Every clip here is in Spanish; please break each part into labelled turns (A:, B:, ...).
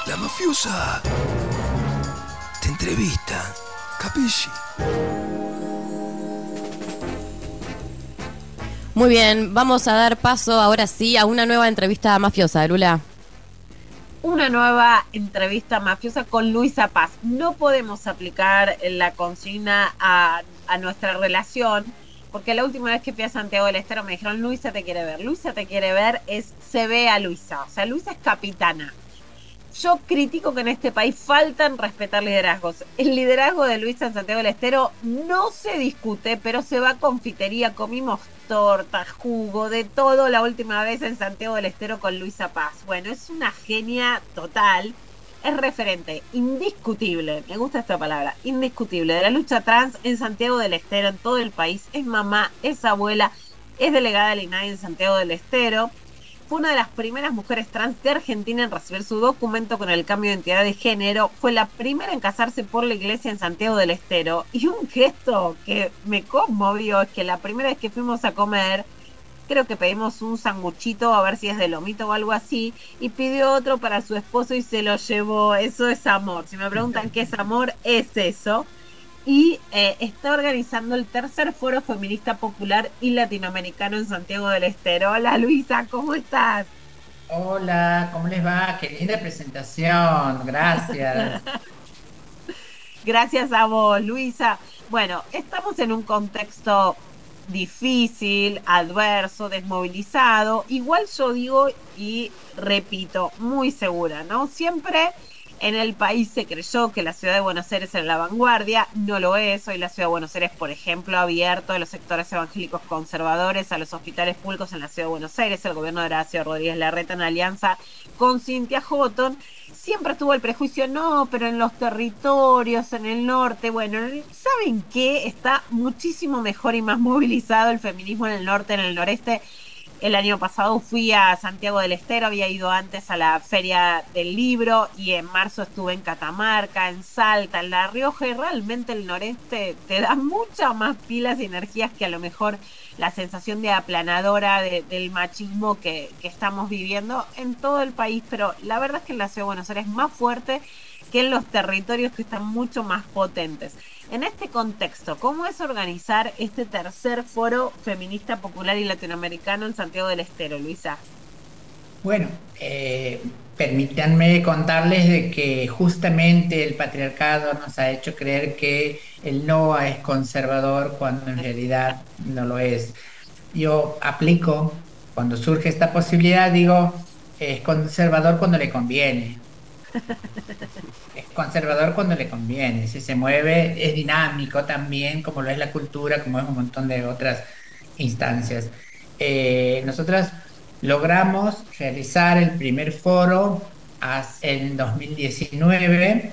A: La mafiosa te entrevista, capisci?
B: Muy bien, vamos a dar paso ahora sí a una nueva entrevista mafiosa, Lula.
C: Una nueva entrevista mafiosa con Luisa Paz. No podemos aplicar la consigna a nuestra relación, porque la última vez que fui a Santiago del Estero me dijeron, Luisa te quiere ver. Luisa te quiere ver se ve a Luisa. O sea, Luisa es capitana. Yo critico que en este país faltan respetar liderazgos. El liderazgo de Luisa en Santiago del Estero no se discute, pero se va a confitería. Comimos torta, jugo, de todo la última vez en Santiago del Estero con Luisa Paz. Bueno, es una genia total. Es referente indiscutible, me gusta esta palabra, indiscutible, de la lucha trans en Santiago del Estero, en todo el país. Es mamá, es abuela, es delegada del INADI en Santiago del Estero. Fue una de las primeras mujeres trans de Argentina en recibir su documento con el cambio de identidad de género. Fue la primera en casarse por la iglesia en Santiago del Estero. Y un gesto que me conmovió es que la primera vez que fuimos a comer, creo que pedimos un sanguchito, a ver si es de lomito o algo así, y pidió otro para su esposo y se lo llevó. Eso es amor. Si me preguntan qué es amor, es eso. Y está organizando el tercer foro feminista popular y latinoamericano en Santiago del Estero. Hola Luisa, ¿cómo estás?
D: Hola, ¿cómo les va? Qué linda presentación, gracias.
C: Gracias a vos, Luisa. Bueno, estamos en un contexto difícil, adverso, desmovilizado. Igual yo digo y repito, muy segura, ¿no? Siempre en el país se creyó que la ciudad de Buenos Aires era la vanguardia, no lo es. Hoy la ciudad de Buenos Aires, por ejemplo, ha abierto a los sectores evangélicos conservadores a los hospitales públicos en la ciudad de Buenos Aires. El gobierno de Horacio Rodríguez Larreta, en alianza con Cynthia Houghton, siempre tuvo el prejuicio, no, pero en los territorios, en el norte, bueno, ¿saben qué? Está muchísimo mejor y más movilizado el feminismo en el norte, en el noreste. El año pasado fui a Santiago del Estero, había ido antes a la Feria del Libro y en marzo estuve en Catamarca, en Salta, en La Rioja, y realmente el noreste te da muchas más pilas y energías que a lo mejor la sensación de aplanadora del machismo que estamos viviendo en todo el país. Pero la verdad es que en la Ciudad de Buenos Aires es más fuerte que en los territorios, que están mucho más potentes. En este contexto, ¿cómo es organizar este tercer foro feminista popular y latinoamericano en Santiago del Estero, Luisa?
D: Bueno, permítanme contarles de que justamente el patriarcado nos ha hecho creer que el NOA es conservador cuando en realidad no lo es. Yo aplico, cuando surge esta posibilidad, digo, es conservador cuando le conviene. Es conservador cuando le conviene, si se mueve, es dinámico también, como lo es la cultura, como es un montón de otras instancias. Nosotras logramos realizar el primer foro en 2019,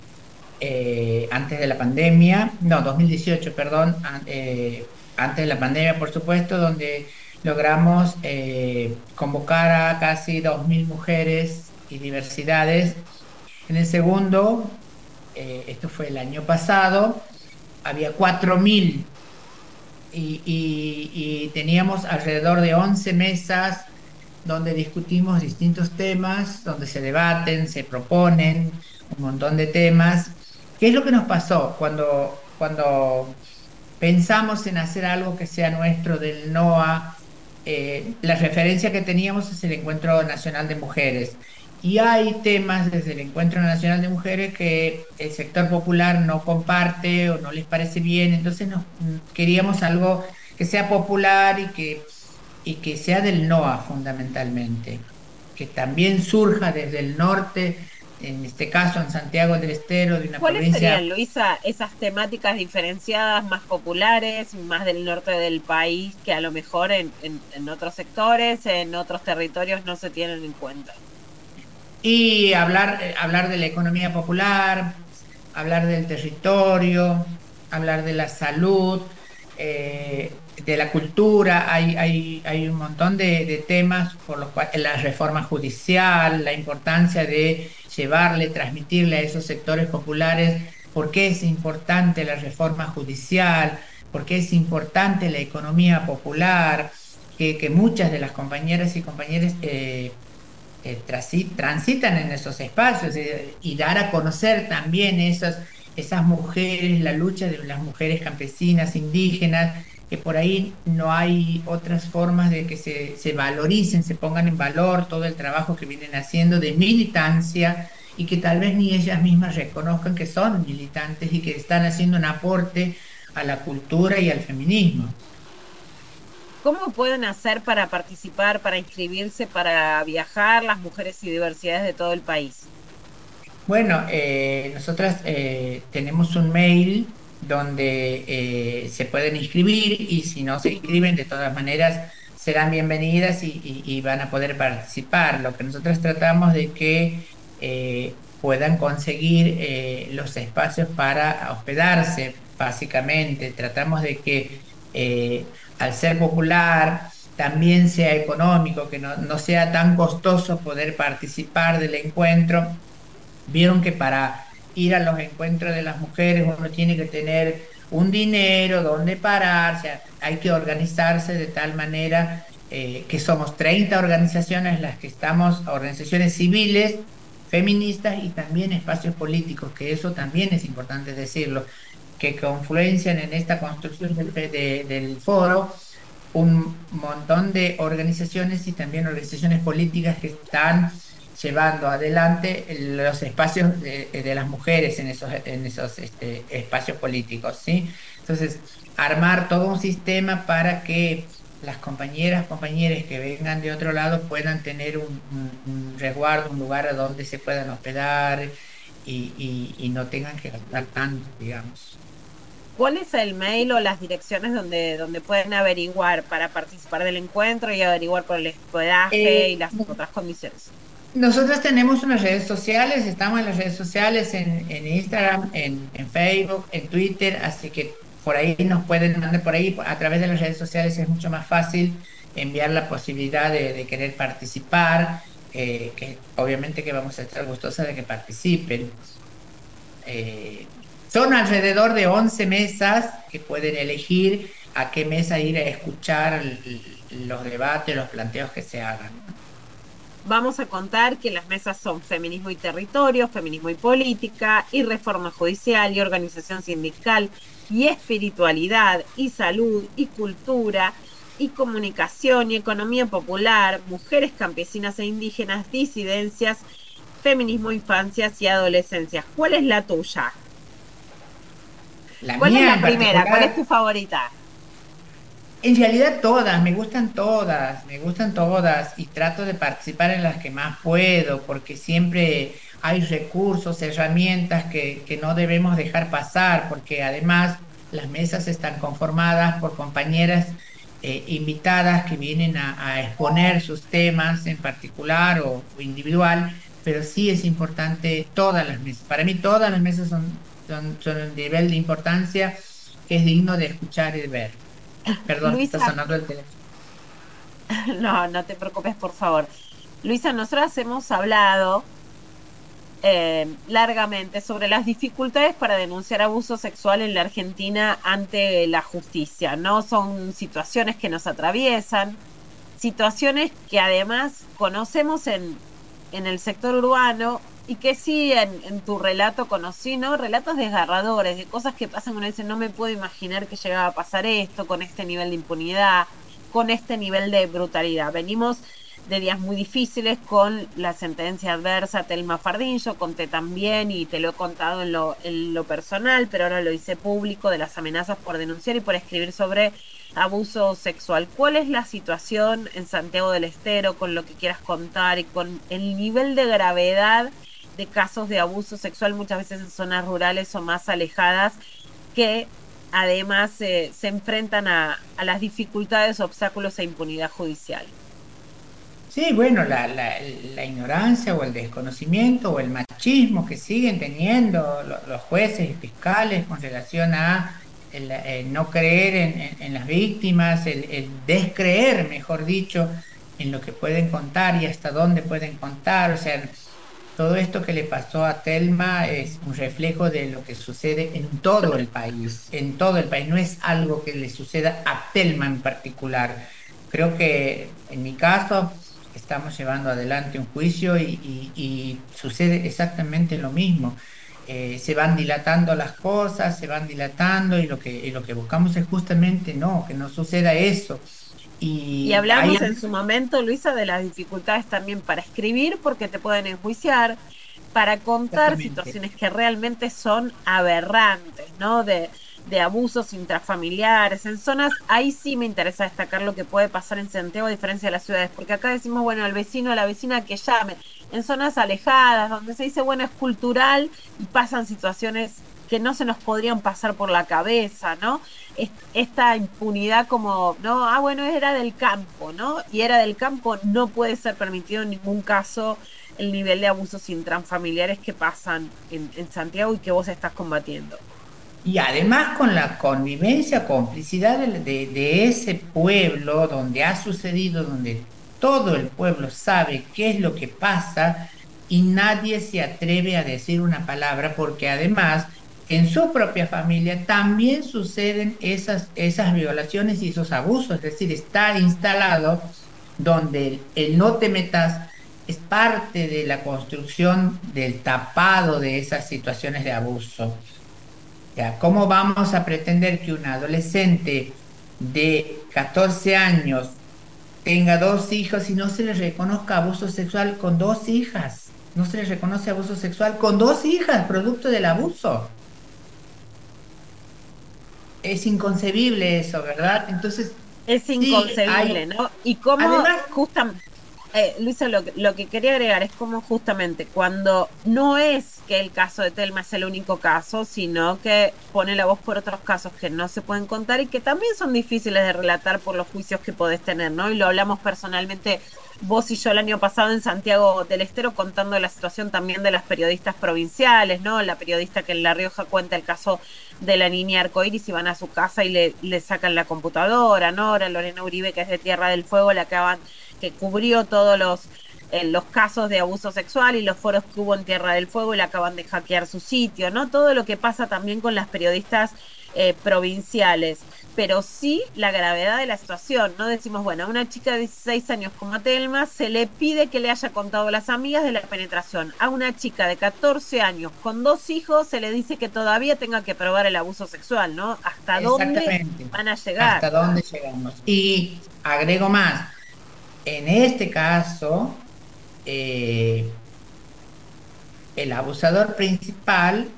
D: antes de la pandemia, no, 2018, perdón, antes de la pandemia, por supuesto, donde logramos convocar a casi 2.000 mujeres y diversidades. En el segundo, esto fue el año pasado, había 4.000 y teníamos alrededor de 11 mesas donde discutimos distintos temas, donde se debaten, se proponen un montón de temas. ¿Qué es lo que nos pasó cuando pensamos en hacer algo que sea nuestro del NOA? La referencia que teníamos es el Encuentro Nacional de Mujeres. Y hay temas desde el Encuentro Nacional de Mujeres que el sector popular no comparte o no les parece bien, entonces queríamos algo que sea popular y que sea del NOA fundamentalmente, que también surja desde el norte, en este caso en Santiago del Estero, de una
C: ¿Cuáles
D: provincia...
C: serían, Luisa, esas temáticas diferenciadas, más populares, más del norte del país, que a lo mejor en otros sectores, en otros territorios no se tienen en cuenta?
D: Y hablar de la economía popular, hablar del territorio, hablar de la salud, de la cultura. Hay un montón de temas por los cuales la reforma judicial, la importancia de llevarle, transmitirle a esos sectores populares por qué es importante la reforma judicial, por qué es importante la economía popular, que muchas de las compañeras y compañeros transitan en esos espacios, y dar a conocer también esas mujeres, la lucha de las mujeres campesinas, indígenas, que por ahí no hay otras formas de que se valoricen, se pongan en valor todo el trabajo que vienen haciendo de militancia, y que tal vez ni ellas mismas reconozcan que son militantes y que están haciendo un aporte a la cultura y al feminismo.
C: ¿Cómo pueden hacer para participar, para inscribirse, para viajar las mujeres y diversidades de todo el país?
D: Bueno, nosotras tenemos un mail donde se pueden inscribir, y si no se inscriben, de todas maneras serán bienvenidas y van a poder participar. Lo que nosotros tratamos de que puedan conseguir los espacios para hospedarse, básicamente. Tratamos de que al ser popular también sea económico, que no sea tan costoso poder participar del encuentro. Vieron que para ir a los encuentros de las mujeres uno tiene que tener un dinero, donde parar, o sea, hay que organizarse de tal manera que somos 30 organizaciones las que estamos, organizaciones civiles, feministas y también espacios políticos, que eso también es importante decirlo, que confluencian en esta construcción del foro un montón de organizaciones y también organizaciones políticas que están llevando adelante los espacios de las mujeres en esos espacios políticos, ¿sí? Entonces, armar todo un sistema para que las compañeros que vengan de otro lado puedan tener un resguardo, un lugar a donde se puedan hospedar y no tengan que gastar tanto, digamos.
C: ¿Cuál es el mail o las direcciones donde pueden averiguar para participar del encuentro y averiguar por el hospedaje y las otras condiciones?
D: Nosotros tenemos unas redes sociales, estamos en las redes sociales, en Instagram, en Facebook, en Twitter, así que por ahí nos pueden mandar, por ahí a través de las redes sociales es mucho más fácil enviar la posibilidad de querer participar, que obviamente que vamos a estar gustosas de que participen. Son alrededor de 11 mesas que pueden elegir a qué mesa ir a escuchar los debates, los planteos que se hagan.
C: Vamos a contar que las mesas son feminismo y territorio, feminismo y política, y reforma judicial y organización sindical, y espiritualidad, y salud, y cultura, y comunicación, y economía popular, mujeres campesinas e indígenas, disidencias, feminismo, infancias y adolescencias. ¿Cuál es la tuya? ¿Cuál es la primera? ¿Cuál es tu favorita?
D: En realidad todas, me gustan todas, y trato de participar en las que más puedo, porque siempre hay recursos, herramientas que no debemos dejar pasar, porque además las mesas están conformadas por compañeras invitadas que vienen a exponer sus temas en particular o individual, pero sí es importante todas las mesas. Para mí todas las mesas son un nivel de importancia que es digno de escuchar y de ver. Perdón,
C: Luisa,
D: está sonando el teléfono.
C: No te preocupes, por favor. Luisa, nosotras hemos hablado largamente sobre las dificultades para denunciar abuso sexual en la Argentina ante la justicia, ¿no? Son situaciones que nos atraviesan, situaciones que además conocemos en el sector urbano, y que sí, en tu relato conocí, ¿no? Relatos desgarradores, de cosas que pasan, uno dice, no me puedo imaginar que llegaba a pasar esto, con este nivel de impunidad, con este nivel de brutalidad. Venimos de días muy difíciles con la sentencia adversa a Thelma Fardín, yo conté también, y te lo he contado en lo personal, pero ahora lo hice público, de las amenazas por denunciar y por escribir sobre abuso sexual. ¿Cuál es la situación en Santiago del Estero, con lo que quieras contar y con el nivel de gravedad de casos de abuso sexual, muchas veces en zonas rurales o más alejadas, que además se enfrentan a las dificultades, obstáculos e impunidad judicial?
D: Sí, bueno, la ignorancia o el desconocimiento o el machismo que siguen teniendo los jueces y fiscales con relación a el no creer en las víctimas, el descreer, mejor dicho, en lo que pueden contar y hasta dónde pueden contar. O sea, todo esto que le pasó a Thelma es un reflejo de lo que sucede en todo el país, no es algo que le suceda a Thelma en particular. Creo que en mi caso estamos llevando adelante un juicio y sucede exactamente lo mismo. Se van dilatando las cosas, se van dilatando y lo que buscamos es justamente que no suceda eso.
C: Y hablamos en su momento, Luisa, de las dificultades también para escribir porque te pueden enjuiciar, para contar situaciones que realmente son aberrantes, ¿no? De abusos intrafamiliares en zonas. Ahí sí me interesa destacar lo que puede pasar en Santiago a diferencia de las ciudades, porque acá decimos, bueno, al vecino, a la vecina que llame. En zonas alejadas, donde se dice, bueno, es cultural y pasan situaciones que no se nos podrían pasar por la cabeza, ¿no? Esta impunidad como, ¿no? Bueno, era del campo, ¿no? Y era del campo, no puede ser permitido en ningún caso el nivel de abusos intrafamiliares que pasan en Santiago y que vos estás combatiendo.
D: Y además con la convivencia, complicidad de ese pueblo donde ha sucedido, donde todo el pueblo sabe qué es lo que pasa y nadie se atreve a decir una palabra, porque además en su propia familia también suceden esas violaciones y esos abusos. Es decir, está instalado donde el no te metas es parte de la construcción del tapado de esas situaciones de abuso. Ya, ¿cómo vamos a pretender que un adolescente de 14 años tenga 2 hijos y no se le reconozca abuso sexual con 2 hijas? No se le reconoce abuso sexual con 2 hijas, producto del abuso. Es inconcebible eso, ¿verdad? Entonces...
C: Es inconcebible, sí, ¿no? Y cómo, además, justamente... Luisa, lo que quería agregar es como justamente cuando no es que el caso de Telma es el único caso, sino que pone la voz por otros casos que no se pueden contar y que también son difíciles de relatar por los juicios que podés tener, ¿no? Y lo hablamos personalmente vos y yo el año pasado en Santiago del Estero contando la situación también de las periodistas provinciales, ¿no? La periodista que en La Rioja cuenta el caso de la niña arcoíris y van a su casa y le sacan la computadora, ¿no? Ahora Lorena Uribe, que es de Tierra del Fuego, que cubrió todos los casos de abuso sexual y los foros que hubo en Tierra del Fuego y le acaban de hackear su sitio, ¿no? Todo lo que pasa también con las periodistas provinciales, pero sí la gravedad de la situación, ¿no? Decimos, bueno, a una chica de 16 años como Telma se le pide que le haya contado a las amigas de la penetración. A una chica de 14 años con 2 hijos se le dice que todavía tenga que probar el abuso sexual, ¿no? ¿Hasta dónde van a llegar?
D: ¿Hasta dónde llegamos? Y agrego más, en este caso, el abusador principal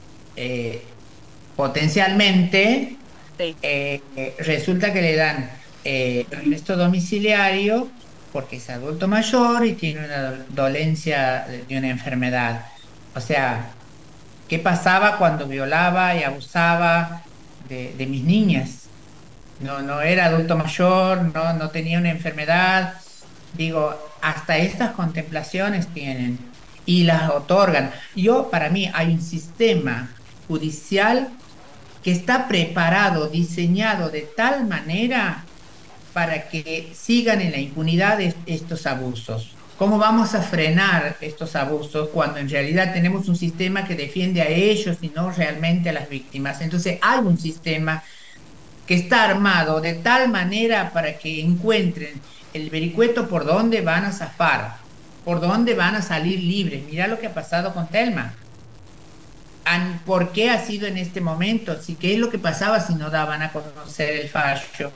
D: potencialmente sí. Resulta que le dan arresto domiciliario porque es adulto mayor y tiene una dolencia de una enfermedad. O sea, ¿qué pasaba cuando violaba y abusaba de mis niñas? No era adulto mayor, no tenía una enfermedad. Digo, hasta estas contemplaciones tienen y las otorgan. Para mí hay un sistema judicial que está preparado, diseñado de tal manera para que sigan en la impunidad estos abusos. ¿Cómo vamos a frenar estos abusos cuando en realidad tenemos un sistema que defiende a ellos y no realmente a las víctimas? Entonces hay un sistema que está armado de tal manera para que encuentren el vericueto por dónde van a zafar, por dónde van a salir libres. Mirá lo que ha pasado con Telma. ¿Por qué ha sido en este momento? ¿Qué es lo que pasaba si no daban a conocer el fallo?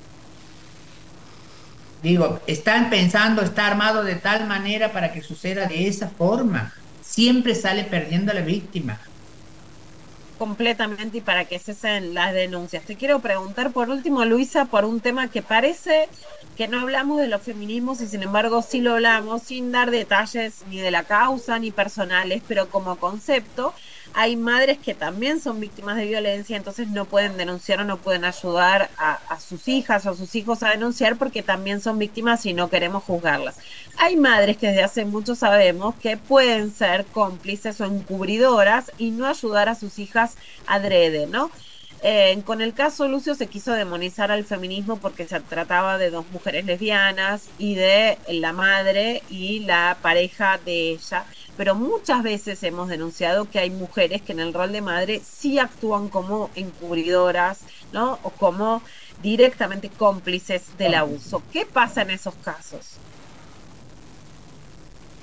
D: Digo, están pensando, está armado de tal manera para que suceda de esa forma. Siempre sale perdiendo la víctima.
C: Completamente, y para que cesen las denuncias. Te quiero preguntar por último, Luisa, por un tema que parece que no hablamos de los feminismos y sin embargo sí lo hablamos sin dar detalles ni de la causa ni personales, pero como concepto hay madres que también son víctimas de violencia, entonces no pueden denunciar o no pueden ayudar a sus hijas o a sus hijos a denunciar porque también son víctimas y no queremos juzgarlas. Hay madres que desde hace mucho sabemos que pueden ser cómplices o encubridoras y no ayudar a sus hijas adrede, ¿no? Con el caso Lucio se quiso demonizar al feminismo porque se trataba de 2 mujeres lesbianas y de la madre y la pareja de ella, pero muchas veces hemos denunciado que hay mujeres que en el rol de madre sí actúan como encubridoras, ¿no? O como directamente cómplices del abuso. ¿Qué pasa en esos casos?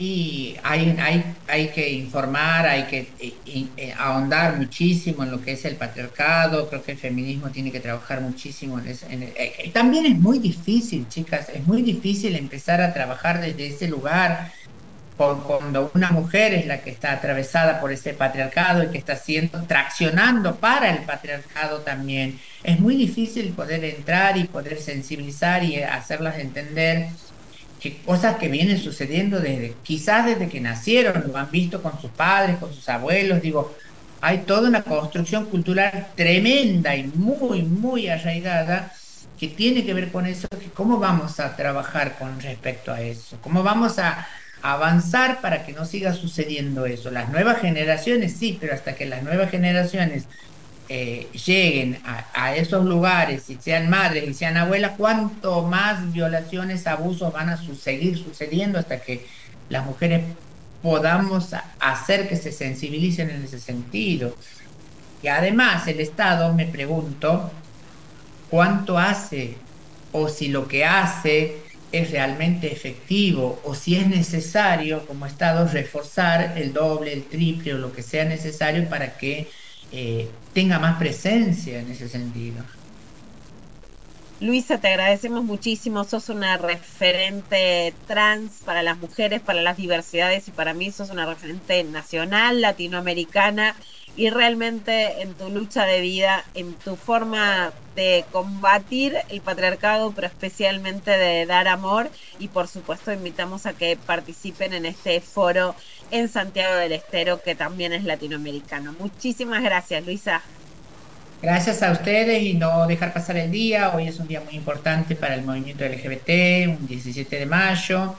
D: Y hay que informar, hay que ahondar muchísimo en lo que es el patriarcado. Creo que el feminismo tiene que trabajar muchísimo también es muy difícil, chicas, es muy difícil empezar a trabajar desde ese lugar cuando una mujer es la que está atravesada por ese patriarcado y que está traccionando para el patriarcado también. Es muy difícil poder entrar y poder sensibilizar y hacerlas entender que cosas que vienen sucediendo quizás desde que nacieron, lo han visto con sus padres, con sus abuelos. Digo, hay toda una construcción cultural tremenda y muy, muy arraigada que tiene que ver con eso, que cómo vamos a trabajar con respecto a eso, cómo vamos a avanzar para que no siga sucediendo eso. Las nuevas generaciones sí, pero hasta que las nuevas generaciones lleguen a esos lugares y sean madres y sean abuelas, cuánto más violaciones, abusos van a seguir sucediendo hasta que las mujeres podamos hacer que se sensibilicen en ese sentido. Y además el Estado, me pregunto, cuánto hace, o si lo que hace es realmente efectivo, o si es necesario como Estado reforzar el doble, el triple o lo que sea necesario para que tenga más presencia en ese sentido.
C: Luisa, te agradecemos muchísimo, sos una referente trans para las mujeres, para las diversidades, y para mí sos una referente nacional, latinoamericana, y realmente en tu lucha de vida, en tu forma de combatir el patriarcado, pero especialmente de dar amor, y por supuesto invitamos a que participen en este foro en Santiago del Estero, que también es latinoamericano. Muchísimas gracias, Luisa.
D: Gracias a ustedes, y no dejar pasar el día. Hoy es un día muy importante para el movimiento LGBT, un 17 de mayo,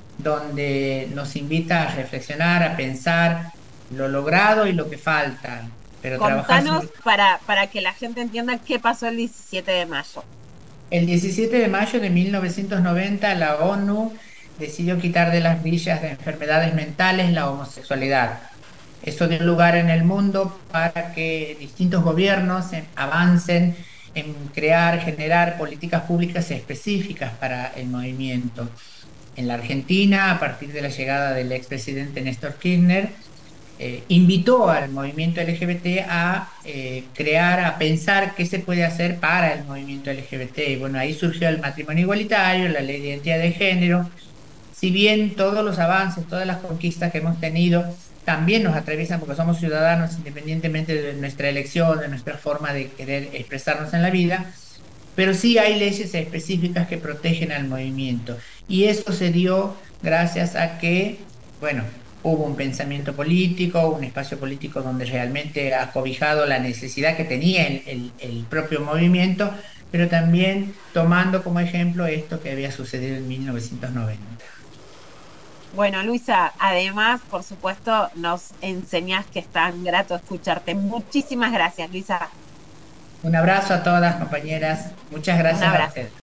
D: donde nos invita a reflexionar, a pensar lo logrado y lo que falta. Pero
C: contanos para que la gente entienda qué pasó el 17 de mayo.
D: El 17 de mayo de 1990 la ONU decidió quitar de las villas de enfermedades mentales la homosexualidad. Eso dio lugar en el mundo para que distintos gobiernos avancen en generar políticas públicas específicas para el movimiento. En la Argentina, a partir de la llegada del expresidente Néstor Kirchner, invitó al movimiento LGBT a pensar qué se puede hacer para el movimiento LGBT. Y bueno, ahí surgió el matrimonio igualitario, la ley de identidad de género. Si bien todos los avances, todas las conquistas que hemos tenido también nos atraviesan porque somos ciudadanos independientemente de nuestra elección, de nuestra forma de querer expresarnos en la vida, pero sí hay leyes específicas que protegen al movimiento. Y eso se dio gracias a que, bueno, hubo un pensamiento político, un espacio político donde realmente ha cobijado la necesidad que tenía el propio movimiento, pero también tomando como ejemplo esto que había sucedido en 1990.
C: Bueno, Luisa, además, por supuesto, nos enseñás que es tan grato escucharte. Muchísimas gracias, Luisa.
D: Un abrazo a todas, compañeras. Muchas gracias a ustedes.